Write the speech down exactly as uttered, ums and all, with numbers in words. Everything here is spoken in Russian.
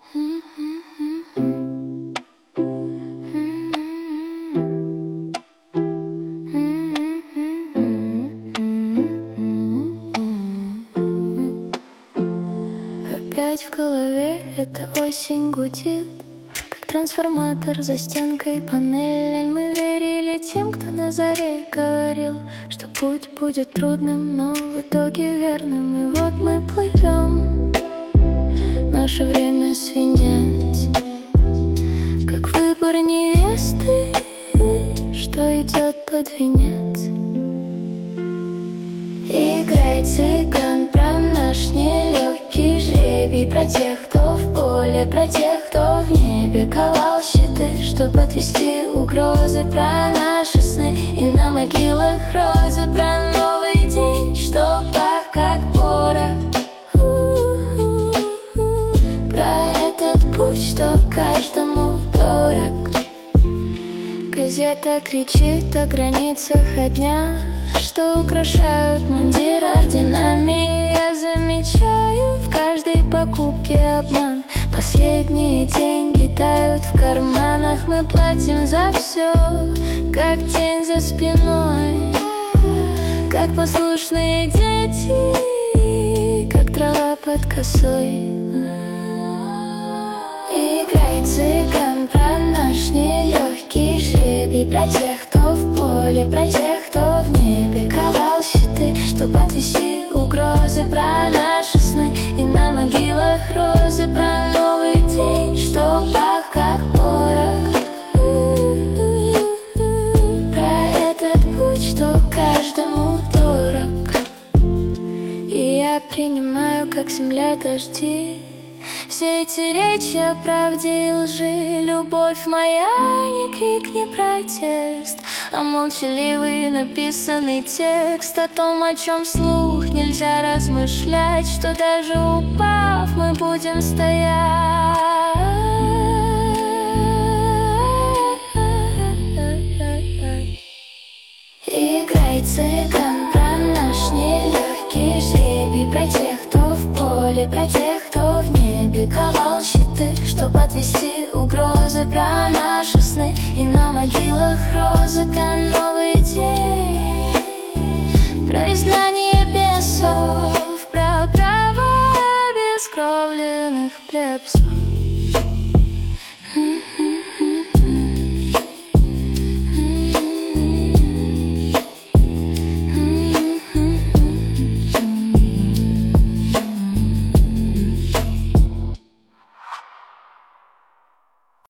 Опять в голове эта осень гудит, как трансформатор за стенкой панели. Мы верили тем, кто на заре говорил, что путь будет трудным, но в итоге верным. И вот мы плывем, наше время свинец, как выбор невесты, что идет под венец. Играй, цыган, про наш нелегкий жребий, про тех, кто в поле, про тех, кто в небе ковал щиты, чтобы отвести угрозы, про наши сны и на могилах розы, про новый день, что пах как порох, про этот путь, что каждому дорог. Газета кричит о границах дня, что украшают мундир орденами. Я замечаю в каждой покупке обман. Последние деньги тают в карманах. Мы платим за все, как тень за спиной, как послушные дети, как трава под косой. Играй, цыган, про наш нелегкий жребий, про тех, кто в поле, про тех, кто в небе ковал щиты, чтобы отвести угрозы, про наши сны и на могилах розы, про новый день, что пах как порох, про этот путь, что каждому дорог. И я принимаю, как земля, дожди, все эти речи о правде и лжи. Любовь моя, не крик, не протест, а молчаливый написанный текст о том, о чем вслух нельзя размышлять, что даже упав, мы будем стоять. Играй, цыган, про наш нелегкий жребий, про тех, кто в поле, про тех, кто в небе ковал щиты, чтобы отвести угрозы, про наши сны и на могилах розы, про новый день, про изгнание бесов, про право обескровленных плебсов.